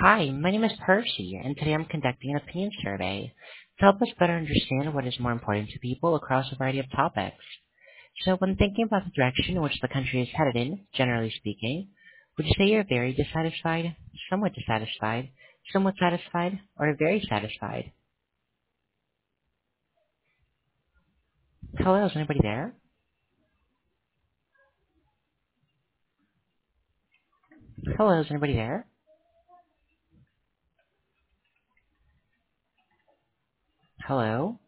Hi, my name is Percy, and today I'm conducting an opinion survey to help us better understand what is more important to people across a variety of topics. So when thinking about the direction in which the country is headed in, generally speaking, would you say you're very dissatisfied, somewhat satisfied, or very satisfied? Hello, is anybody there? Hello, is anybody there? Hello?